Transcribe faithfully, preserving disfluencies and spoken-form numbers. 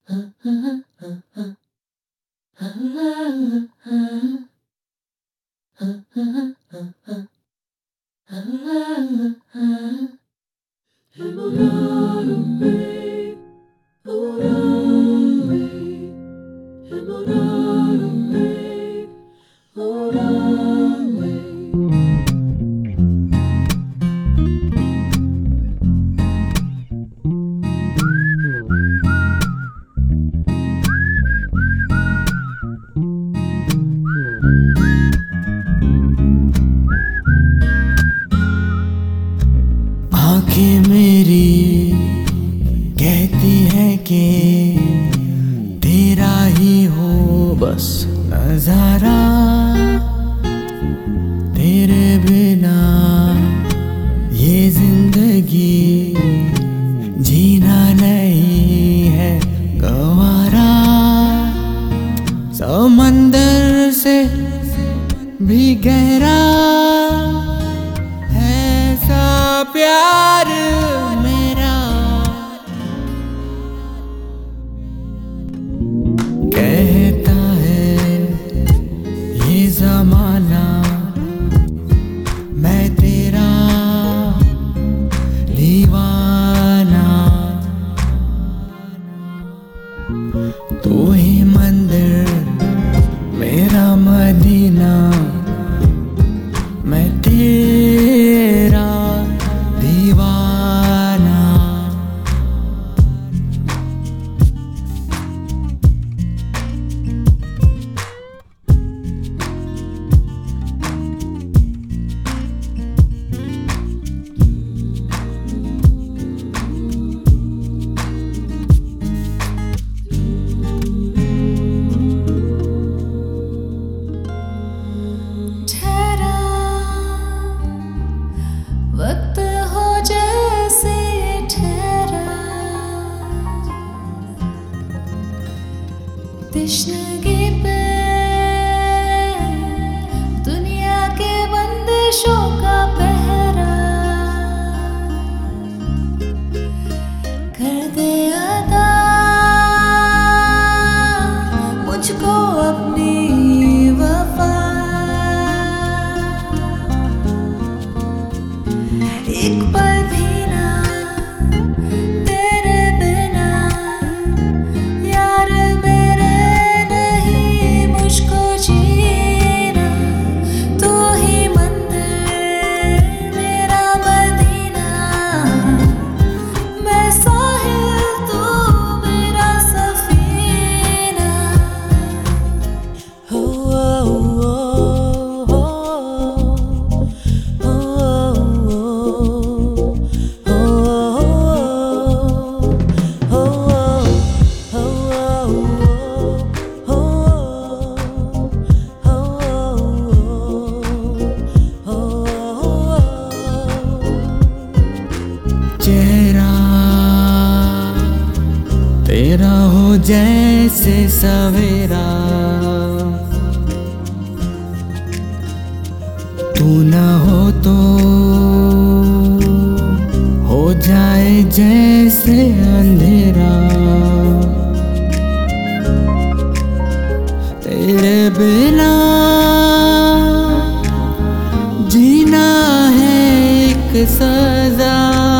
आँखें मेरी कहती है कि तेरा ही हो बस नजारा, तेरे बिना ये जिंदगी जीना नहीं है गवारा। समंदर से भी गहरा ऐसा प्यार मेरा, कहता है ये जमाना मैं तेरा दीवाना। तू ही मंदिर मेरा मदीना, मैं तेरा दीवाना। वक्त हो जैसे ठहरा, तश्नगी पे दुनिया के बंदिशों का पहरा। कर दे अदा मुझको अपनी वफा, एक पल भी ना तेरे बिना यार मेरे नहीं मुझको जीना। तू ही मंदिर मेरा मदीना, मैं साहिल तू मेरा सफीना। हो चेहरा तेरा हो जैसे सवेरा, तू न हो तो हो जाए जैसे अंधेरा। तेरे बिना जीना है एक सजा।